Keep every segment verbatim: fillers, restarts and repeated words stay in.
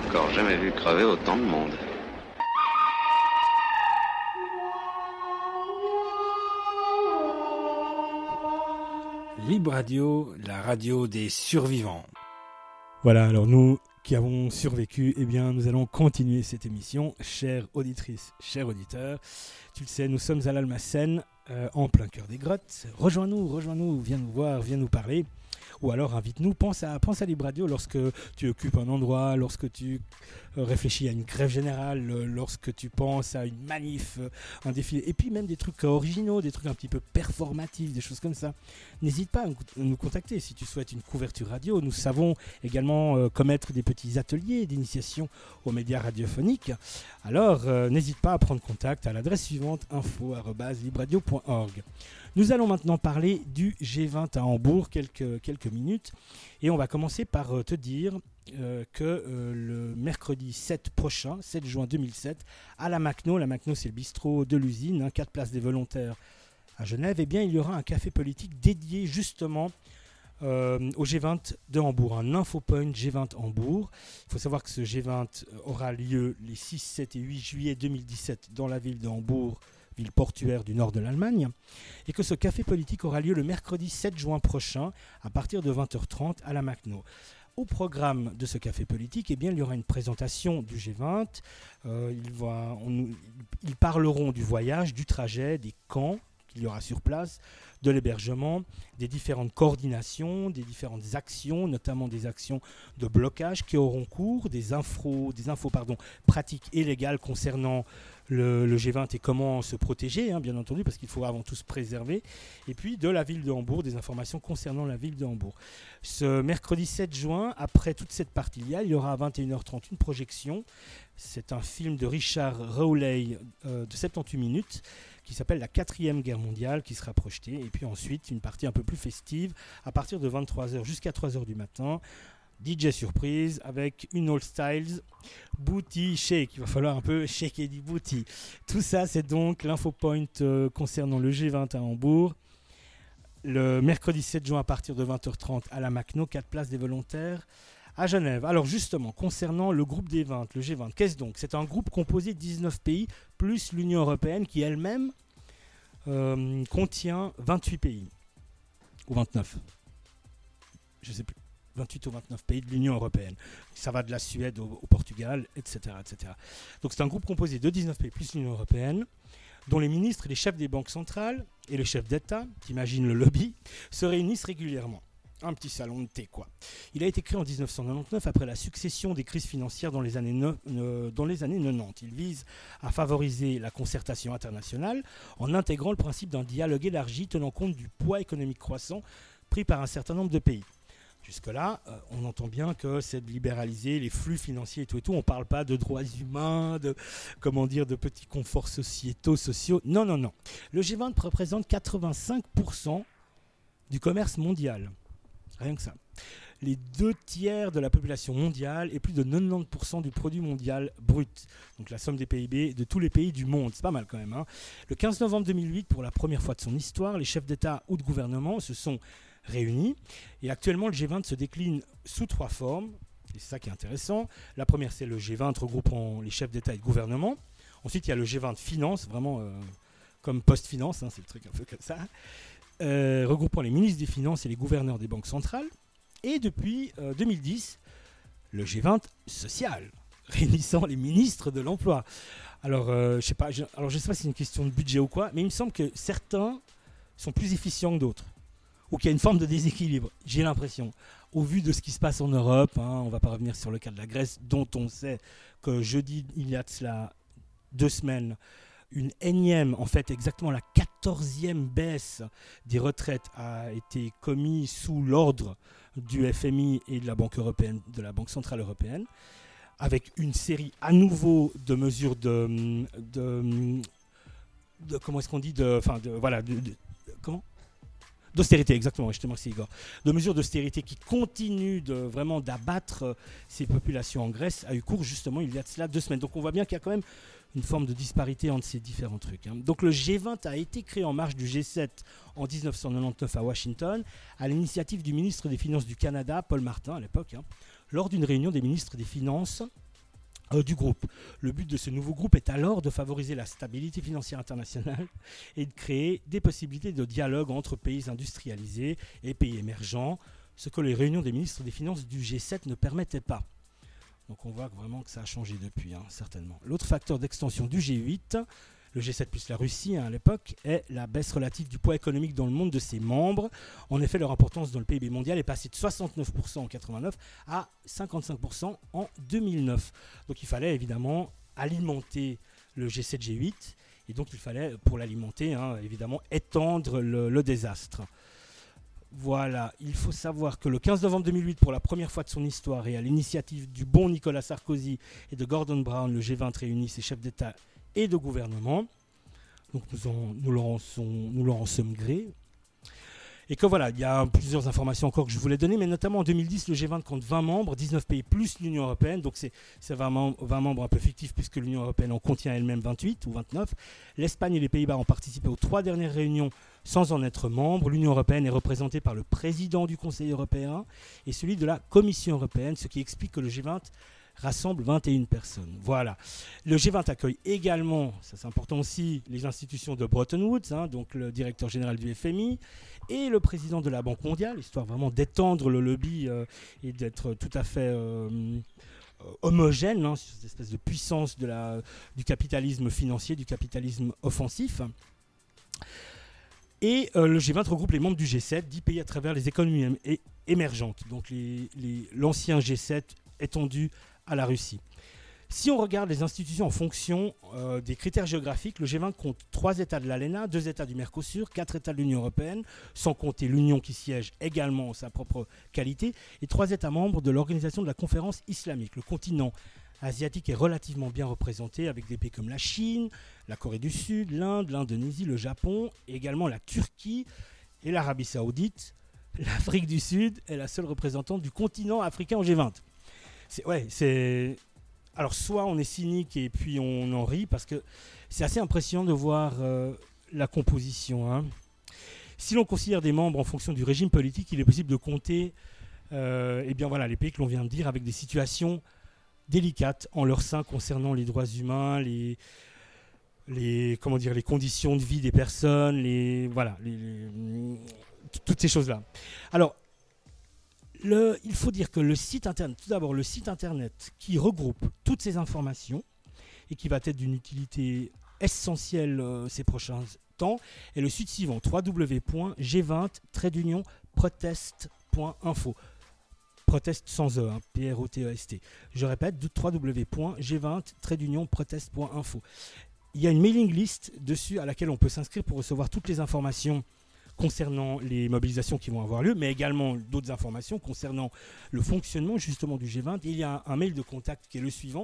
encore jamais vu crever autant de monde. Libre Radio, la radio des survivants. Voilà, alors nous qui avons survécu, eh bien, nous allons continuer cette émission. Chères auditrices, chers auditeurs, tu le sais, nous sommes à l'Almacen, euh, en plein cœur des grottes. Rejoins-nous, rejoins-nous, viens nous voir, viens nous parler. Ou alors invite-nous, pense à, pense à Libre Radio lorsque tu occupes un endroit, lorsque tu euh, réfléchis à une grève générale, euh, lorsque tu penses à une manif, euh, un défilé, et puis même des trucs originaux, des trucs un petit peu performatifs, des choses comme ça. N'hésite pas à nous contacter si tu souhaites une couverture radio. Nous savons également euh, commettre des petits ateliers d'initiation aux médias radiophoniques. Alors euh, n'hésite pas à prendre contact à l'adresse suivante, info arobase libre radio point org. Nous allons maintenant parler du G vingt à Hambourg, quelques, quelques minutes. Et on va commencer par euh, te dire euh, que euh, le mercredi sept prochain, sept juin deux mille sept, à la Macno, la Macno c'est le bistrot de l'usine, hein, quatre places des volontaires à Genève, eh bien, il y aura un café politique dédié justement euh, au G vingt de Hambourg, un infopoint G vingt Hambourg. Il faut savoir que ce G vingt aura lieu les six, sept et huit juillet deux mille dix-sept dans la ville de Hambourg, ville portuaire du nord de l'Allemagne, et que ce café politique aura lieu le mercredi sept juin prochain à partir de vingt heures trente à la Macno. Au programme de ce café politique, eh bien, il y aura une présentation du G vingt. Euh, il va, on, ils parleront du voyage, du trajet, des camps qu'il y aura sur place, de l'hébergement, des différentes coordinations, des différentes actions, notamment des actions de blocage qui auront cours, des infos, des infos pardon, pratiques et légales concernant le, le G vingt et comment se protéger, hein, bien entendu, parce qu'il faut avant tout se préserver, et puis de la ville de Hambourg, des informations concernant la ville de Hambourg. Ce mercredi sept juin, après toute cette partie-là, il y aura à vingt et une heures trente une projection. C'est un film de Richard Rowley euh, de soixante-dix-huit minutes, qui s'appelle La quatrième guerre mondiale, qui sera projetée. Et puis ensuite, une partie un peu plus festive, à partir de vingt-trois heures jusqu'à trois heures du matin. D J surprise avec une All Styles, Booty Shake. Il va falloir un peu shaker du booty. Tout ça, c'est donc l'infopoint euh, concernant le G vingt à Hambourg. Le mercredi sept juin à partir de vingt heures trente à la Macno, quatre places des volontaires à Genève. Alors justement, concernant le groupe des vingt, le G vingt, qu'est-ce donc ? C'est un groupe composé de dix-neuf pays, plus l'Union européenne qui elle-même euh, contient vingt-huit pays. Ou vingt-neuf. Je ne sais plus. vingt-huit ou vingt-neuf pays de l'Union européenne. Ça va de la Suède au, au Portugal, et cetera, et cetera. Donc c'est un groupe composé de dix-neuf pays plus l'Union européenne, dont les ministres et les chefs des banques centrales et les chefs d'État, t'imagines le lobby, se réunissent régulièrement. Un petit salon de thé, quoi. Il a été créé en dix-neuf cent quatre-vingt-dix-neuf après la succession des crises financières dans les années, no- euh, dans les années quatre-vingt-dix. Il vise à favoriser la concertation internationale en intégrant le principe d'un dialogue élargi tenant compte du poids économique croissant pris par un certain nombre de pays. Jusque-là, euh, on entend bien que c'est de libéraliser les flux financiers et tout et tout. On ne parle pas de droits humains, de, comment dire, de petits conforts sociétaux, sociaux. Non, non, non. Le G vingt représente quatre-vingt-cinq pour cent du commerce mondial. Rien que ça. Les deux tiers de la population mondiale et plus de quatre-vingt-dix pour cent du produit mondial brut. Donc la somme des P I B de tous les pays du monde. C'est pas mal quand même. Hein. Le quinze novembre deux mille huit, pour la première fois de son histoire, les chefs d'État ou de gouvernement se sont réunis. Et actuellement, le G vingt se décline sous trois formes. Et c'est ça qui est intéressant. La première, c'est le G vingt regroupant les chefs d'État et de gouvernement. Ensuite, il y a le G vingt Finance, vraiment euh, comme post-finance, hein, c'est le truc un peu comme ça. Euh, regroupant les ministres des Finances et les gouverneurs des banques centrales. Et depuis euh, deux mille dix, le G vingt social, réunissant les ministres de l'emploi. Alors, euh, je sais pas, je, alors, je sais pas si c'est une question de budget ou quoi, mais il me semble que certains sont plus efficients que d'autres. Ou qu'il y a une forme de déséquilibre, j'ai l'impression. Au vu de ce qui se passe en Europe, hein, on ne va pas revenir sur le cas de la Grèce, dont on sait que jeudi, il y a de cela deux semaines, une énième, en fait exactement la quatorzième baisse des retraites a été commise sous l'ordre du F M I et de la Banque européenne, de la Banque centrale européenne, avec une série à nouveau de mesures de, de, de comment est-ce qu'on dit, de, enfin de, voilà, de, de, comment d'austérité, exactement, je te remercie Igor. De mesures d'austérité qui continuent de, vraiment d'abattre ces populations en Grèce a eu cours justement il y a de cela deux semaines. Donc on voit bien qu'il y a quand même une forme de disparité entre ces différents trucs. Hein. Donc le G vingt a été créé en marge du G sept en dix-neuf cent quatre-vingt-dix-neuf à Washington, à l'initiative du ministre des Finances du Canada, Paul Martin à l'époque, hein, lors d'une réunion des ministres des Finances euh, du groupe. Le but de ce nouveau groupe est alors de favoriser la stabilité financière internationale et de créer des possibilités de dialogue entre pays industrialisés et pays émergents, ce que les réunions des ministres des Finances du G sept ne permettaient pas. Donc on voit vraiment que ça a changé depuis, hein, certainement. L'autre facteur d'extension du G huit, le G sept plus la Russie hein, à l'époque, est la baisse relative du poids économique dans le monde de ses membres. En effet, leur importance dans le P I B mondial est passée de soixante-neuf pour cent en quatre-vingt-neuf à cinquante-cinq pour cent en deux mille neuf. Donc il fallait évidemment alimenter le G sept G huit, et donc il fallait, pour l'alimenter, hein, évidemment, étendre le, le désastre. Voilà, il faut savoir que le quinze novembre deux mille huit, pour la première fois de son histoire et à l'initiative du bon Nicolas Sarkozy et de Gordon Brown, le G vingt réunit ses chefs d'État et de gouvernement. Donc nous, en, nous, leur, en sont, nous leur en sommes grés. Et que voilà, il y a plusieurs informations encore que je voulais donner, mais notamment en deux mille dix, le G vingt compte vingt membres, dix-neuf pays plus l'Union européenne, donc c'est, c'est vingt, mem- vingt membres un peu fictifs puisque l'Union européenne en contient elle-même vingt-huit ou vingt-neuf. L'Espagne et les Pays-Bas ont participé aux trois dernières réunions sans en être membre. L'Union européenne est représentée par le président du Conseil européen et celui de la Commission européenne, ce qui explique que le G vingt rassemble vingt et une personnes. Voilà. Le G vingt accueille également, ça c'est important aussi, les institutions de Bretton Woods, hein, donc le directeur général du F M I et le président de la Banque mondiale, histoire vraiment d'étendre le lobby euh, et d'être tout à fait euh, homogène hein, sur cette espèce de puissance de la, du capitalisme financier, du capitalisme offensif. Et euh, le G vingt regroupe les membres du G sept, dix pays à travers les économiesém- é- émergentes, donc les, les, l'ancien G sept étendu à la Russie. Si on regarde les institutions en fonction euh, des critères géographiques, le G vingt compte trois États de l'A L E N A, deux États du Mercosur, quatre États de l'Union européenne, sans compter l'Union qui siège également en sa propre qualité, et trois États membres de l'Organisation de la Conférence islamique. Le continent asiatique est relativement bien représenté avec des pays comme la Chine, la Corée du Sud, l'Inde, l'Indonésie, le Japon, et également la Turquie et l'Arabie Saoudite. L'Afrique du Sud est la seule représentante du continent africain au G vingt. C'est, ouais, c'est... Alors, soit on est cynique et puis on en rit, parce que c'est assez impressionnant de voir euh, la composition. Hein. Si l'on considère des membres en fonction du régime politique, il est possible de compter euh, eh bien voilà, les pays que l'on vient de dire avec des situations délicates en leur sein concernant les droits humains, les, les, comment dire, les conditions de vie des personnes, les, voilà, les, les, toutes ces choses-là. Alors, Le, il faut dire que le site internet, tout d'abord le site internet qui regroupe toutes ces informations et qui va être d'une utilité essentielle euh, ces prochains temps est le site suivant, w w w point g vingt tiret protest point info. Protest sans E, hein, P R O T E S T. Je répète, w w w point g vingt tiret protest point info. Il y a une mailing list dessus à laquelle on peut s'inscrire pour recevoir toutes les informations concernant les mobilisations qui vont avoir lieu, mais également d'autres informations concernant le fonctionnement justement du G vingt. Il y a un, un mail de contact qui est le suivant,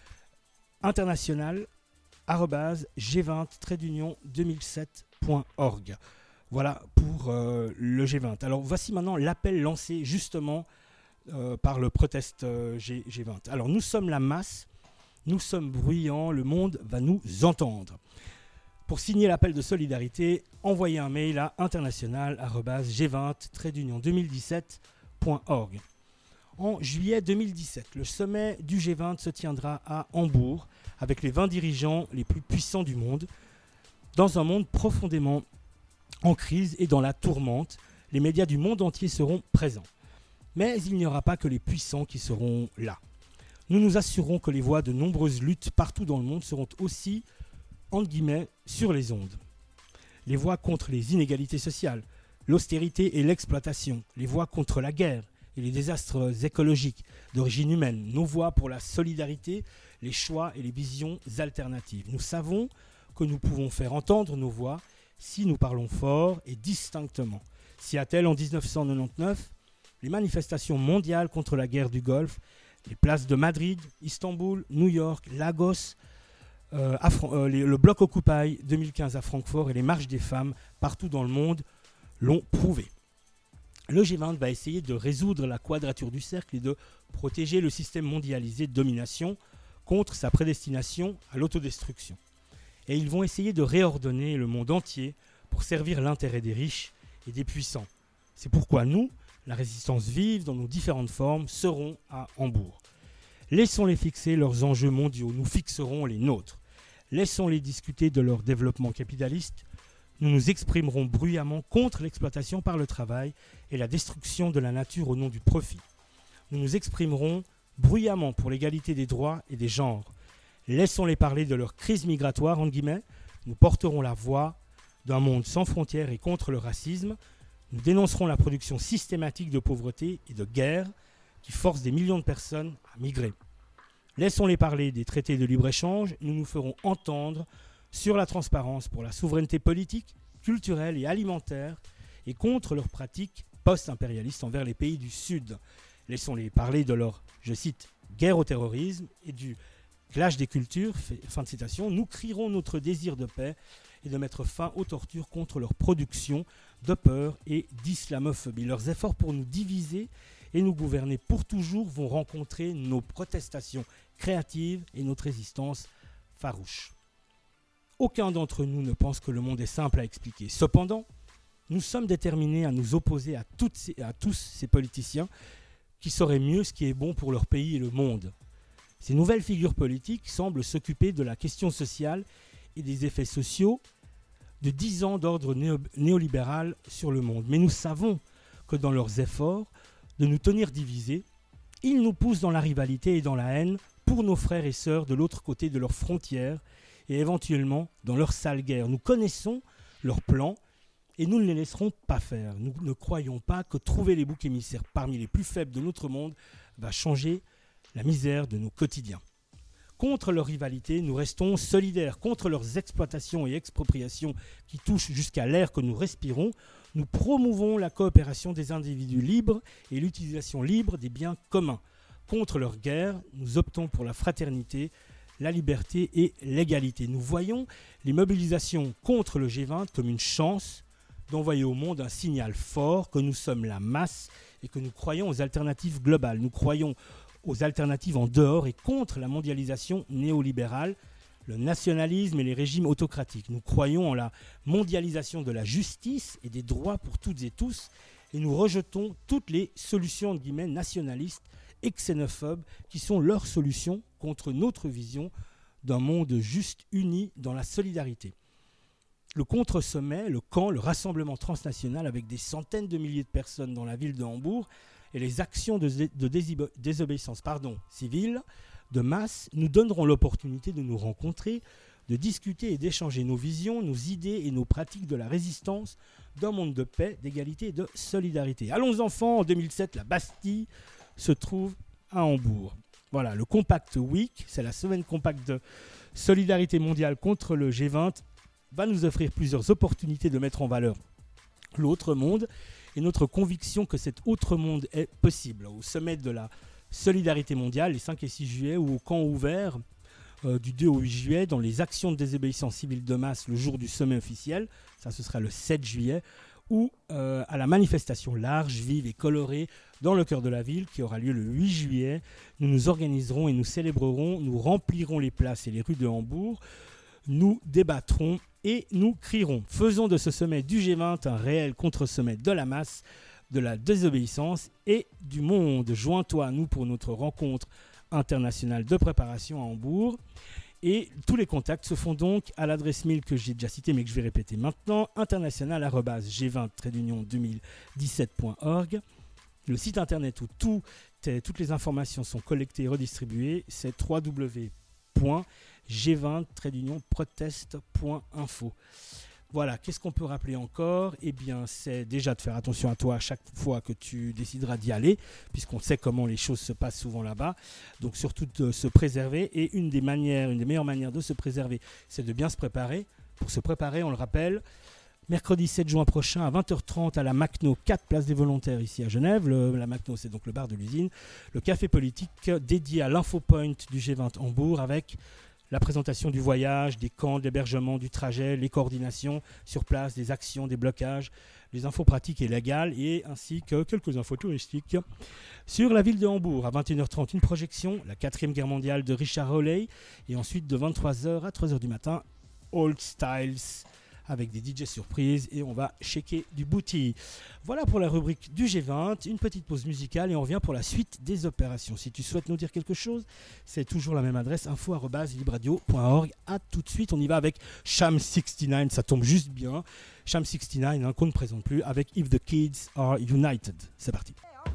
international arobase g vingt tiret deux mille sept point org. Voilà pour euh, le G vingt. Alors voici maintenant l'appel lancé justement euh, par le protest euh, G, G vingt. Alors nous sommes la masse, nous sommes bruyants, le monde va nous entendre. Pour signer l'appel de solidarité, envoyez un mail à international arobase g vingt tiret deux mille dix-sept point org. En juillet deux mille dix-sept, le sommet du G vingt se tiendra à Hambourg avec les vingt dirigeants les plus puissants du monde. Dans un monde profondément en crise et dans la tourmente, les médias du monde entier seront présents. Mais il n'y aura pas que les puissants qui seront là. Nous nous assurerons que les voix de nombreuses luttes partout dans le monde seront aussi entre guillemets, sur les ondes. Les voix contre les inégalités sociales, l'austérité et l'exploitation, les voix contre la guerre et les désastres écologiques d'origine humaine, nos voix pour la solidarité, les choix et les visions alternatives. Nous savons que nous pouvons faire entendre nos voix si nous parlons fort et distinctement. Seattle en dix-neuf cent quatre-vingt-dix-neuf, les manifestations mondiales contre la guerre du Golfe, les places de Madrid, Istanbul, New York, Lagos, Euh, à, euh, les, le bloc Occupy deux mille quinze à Francfort et les marches des femmes partout dans le monde l'ont prouvé. Le G vingt va essayer de résoudre la quadrature du cercle et de protéger le système mondialisé de domination contre sa prédestination à l'autodestruction. Et ils vont essayer de réordonner le monde entier pour servir l'intérêt des riches et des puissants. C'est pourquoi nous, la résistance vive dans nos différentes formes, serons à Hambourg. Laissons-les fixer leurs enjeux mondiaux, nous fixerons les nôtres. Laissons-les discuter de leur développement capitaliste, nous nous exprimerons bruyamment contre l'exploitation par le travail et la destruction de la nature au nom du profit. Nous nous exprimerons bruyamment pour l'égalité des droits et des genres. Laissons-les parler de leur crise migratoire, entre guillemets. Nous porterons la voix d'un monde sans frontières et contre le racisme. Nous dénoncerons la production systématique de pauvreté et de guerre qui force des millions de personnes à migrer. Laissons-les parler des traités de libre-échange. Nous nous ferons entendre sur la transparence pour la souveraineté politique, culturelle et alimentaire et contre leurs pratiques post-impérialistes envers les pays du Sud. Laissons-les parler de leur, je cite, guerre au terrorisme et du clash des cultures, fin de citation. Nous crierons notre désir de paix et de mettre fin aux tortures contre leur production de peur et d'islamophobie. Leurs efforts pour nous diviser et nous gouverner pour toujours vont rencontrer nos protestations créatives et notre résistance farouche. Aucun d'entre nous ne pense que le monde est simple à expliquer. Cependant, nous sommes déterminés à nous opposer à, toutes ces, à tous ces politiciens qui sauraient mieux ce qui est bon pour leur pays et le monde. Ces nouvelles figures politiques semblent s'occuper de la question sociale et des effets sociaux de dix ans d'ordre néo- néolibéral sur le monde. Mais nous savons que dans leurs efforts de nous tenir divisés, ils nous poussent dans la rivalité et dans la haine pour nos frères et sœurs de l'autre côté de leurs frontières et éventuellement dans leur sale guerre. Nous connaissons leurs plans et nous ne les laisserons pas faire. Nous ne croyons pas que trouver les boucs émissaires parmi les plus faibles de notre monde va changer la misère de nos quotidiens. Contre leur rivalité, nous restons solidaires. Contre leurs exploitations et expropriations qui touchent jusqu'à l'air que nous respirons, nous promouvons la coopération des individus libres et l'utilisation libre des biens communs. Contre leur guerre, nous optons pour la fraternité, la liberté et l'égalité. Nous voyons les mobilisations contre le G vingt comme une chance d'envoyer au monde un signal fort que nous sommes la masse et que nous croyons aux alternatives globales. Nous croyons aux alternatives en dehors et contre la mondialisation néolibérale, le nationalisme et les régimes autocratiques. Nous croyons en la mondialisation de la justice et des droits pour toutes et tous et nous rejetons toutes les solutions entre guillemets, nationalistes et xénophobes qui sont leurs solutions contre notre vision d'un monde juste uni dans la solidarité. Le contre-sommet, le camp, le rassemblement transnational avec des centaines de milliers de personnes dans la ville de Hambourg et les actions de, dé- de désibo- désobéissance pardon, civile de masse nous donneront l'opportunité de nous rencontrer, de discuter et d'échanger nos visions, nos idées et nos pratiques de la résistance d'un monde de paix, d'égalité et de solidarité. Allons enfants, en deux mille sept, la Bastille se trouve à Hambourg. Voilà, le Compact Week, c'est la semaine compacte de solidarité mondiale contre le G vingt, va nous offrir plusieurs opportunités de mettre en valeur l'autre monde et notre conviction que cet autre monde est possible. Au sommet de la solidarité mondiale, les cinq et six juillet, ou au camp ouvert euh, du deux au huit juillet, dans les actions de désobéissance civile de masse le jour du sommet officiel, ça ce sera le sept juillet, ou euh, à la manifestation large, vive et colorée dans le cœur de la ville qui aura lieu le huit juillet. Nous nous organiserons et nous célébrerons, nous remplirons les places et les rues de Hambourg, nous débattrons et nous crierons. Faisons de ce sommet du G vingt un réel contre-sommet de la masse, de la désobéissance et du monde. Joins-toi à nous pour notre rencontre internationale de préparation à Hambourg. Et tous les contacts se font donc à l'adresse mail que j'ai déjà citée, mais que je vais répéter maintenant, international arobase g vingt trait d'union deux mille dix-sept point org. Le site internet où tout est, toutes les informations sont collectées et redistribuées, c'est w w w point g vingt trait d'union protest point info. Voilà, qu'est-ce qu'on peut rappeler encore ? Eh bien, c'est déjà de faire attention à toi à chaque fois que tu décideras d'y aller, puisqu'on sait comment les choses se passent souvent là-bas. Donc, surtout de se préserver. Et une des manières, une des meilleures manières de se préserver, c'est de bien se préparer. Pour se préparer, on le rappelle, mercredi sept juin prochain à vingt heures trente à la Macno, quatre place des volontaires ici à Genève. Le, la Macno, c'est donc le bar de l'usine. Le café politique dédié à l'infopoint du G vingt Hambourg avec la présentation du voyage, des camps, de l'hébergement, du trajet, les coordinations sur place, des actions, des blocages, les infos pratiques et légales, et ainsi que quelques infos touristiques. Sur la ville de Hambourg, à vingt et une heures trente, une projection, la quatrième guerre mondiale de Richard Hawley, et ensuite de vingt-trois heures à trois heures du matin, Old Styles, avec des D J surprises et on va checker du booty. Voilà pour la rubrique du G vingt, une petite pause musicale et on revient pour la suite des opérations. Si tu souhaites nous dire quelque chose, c'est toujours la même adresse, info arobase libradio point org. À tout de suite, on y va avec Sham soixante-neuf, ça tombe juste bien. Sham soixante-neuf, hein, qu'on ne présente plus, avec If the Kids Are United. C'est parti.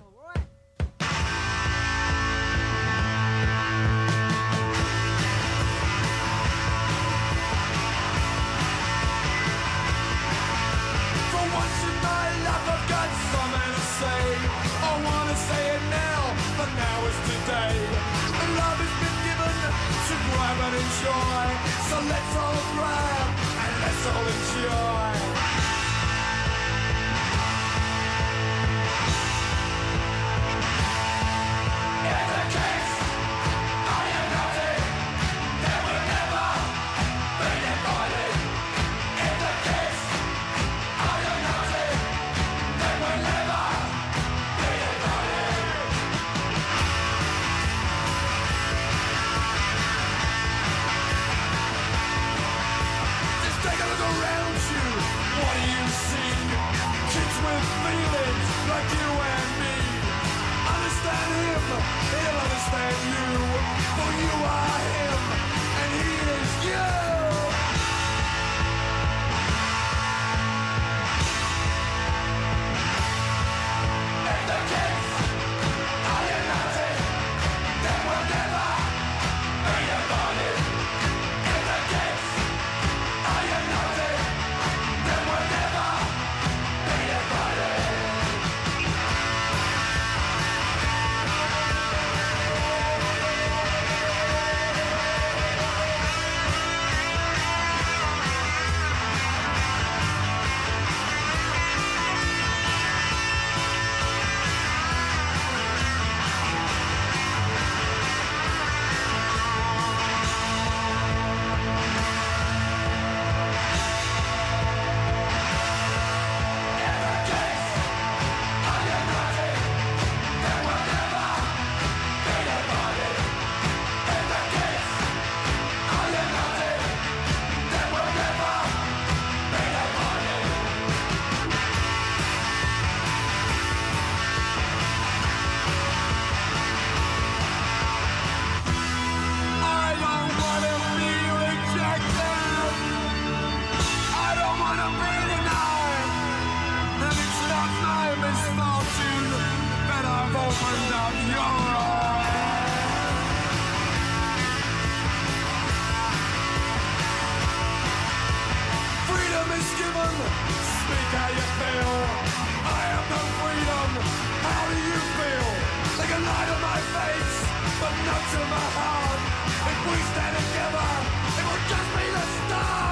Enjoy, so let's all grab and let's all enjoy. If the kids are united, then we'll never be divided. If the kids are united, then we'll never be divided. Take a look around you, what do you see? Kids with feelings like you and me. Understand him, he'll understand you. For you are him, and he is you. If the kids are united, then we'll never be divided. If the kids are united, then we'll never be divided. I don't wanna be rejected. I don't wanna be denied. And it's not my misfortune that I've opened up your eyes. Freedom is given, speak how you feel. I have no freedom, how do you feel? Like a light on my face, but not to my heart. If we stand together, it will just be the start.